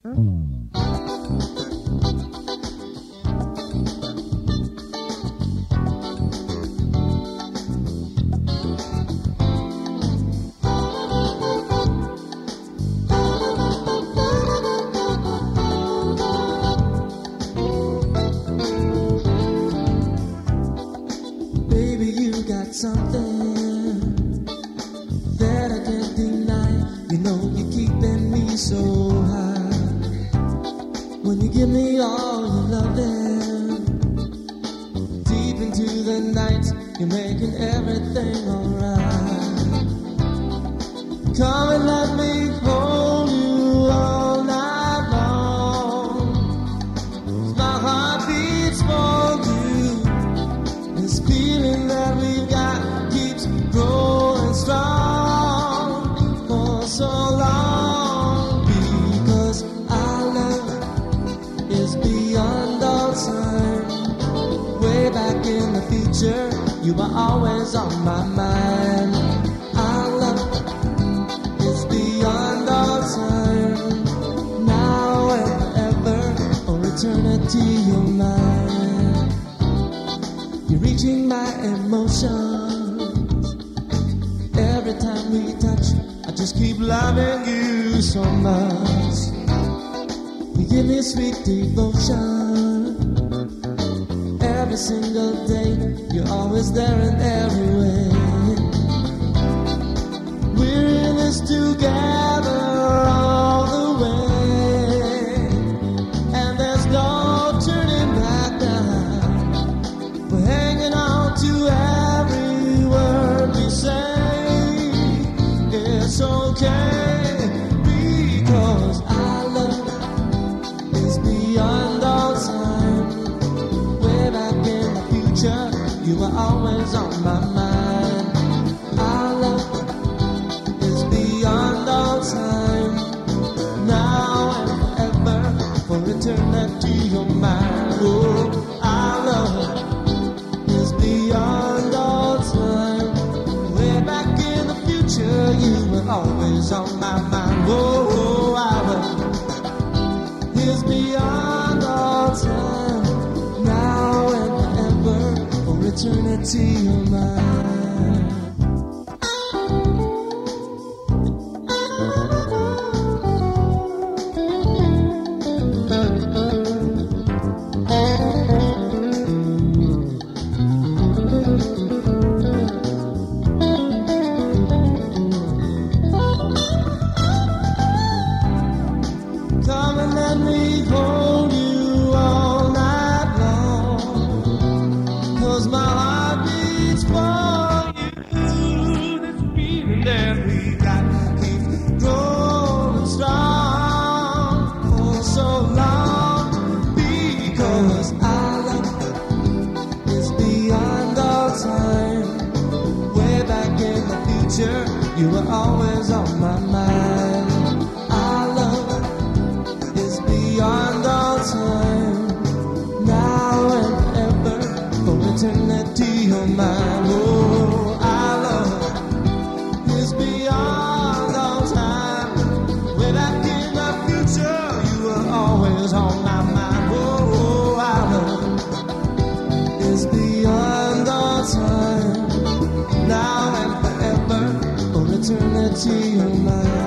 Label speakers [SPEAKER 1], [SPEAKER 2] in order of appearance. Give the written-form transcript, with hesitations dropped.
[SPEAKER 1] Something that I can't deny. You know you're keeping me so high. When you give me all your loving, deep into the night, you're making everything alright. Come and let me hold you all night long. My heart beats for you. This feeling that we've got growing strong for so long, because our love is beyond all time. Way back in the future, you were always on my mind. Our love is beyond all time. Now and forever, for eternity, you're mine. You're reaching my emotions. Every time we touch, I just keep loving you so much. You give me sweet devotion. Every single day, you're always there in every way. We're in this together all the way, and there's no turning back now. We're hanging on to every word we say. It's okay, because our love is beyond all time. Way back in the future, you were always on my mind. Our love is beyond all time. Now and forever, for eternity, you're mine. Oh, our love is beyond all time. Way back in the future, you were always on my mind. Oh, our love is beyond all time. Now and forever, for eternity, you're mine. You were always on my mind. Our love is beyond all time. Now and forever, for eternity, you're mine. Oh, our love is beyond all time. Way back in the future, you were always on my mind. Oh, our love is beyond all time. Now and forever, eternity, you're mine.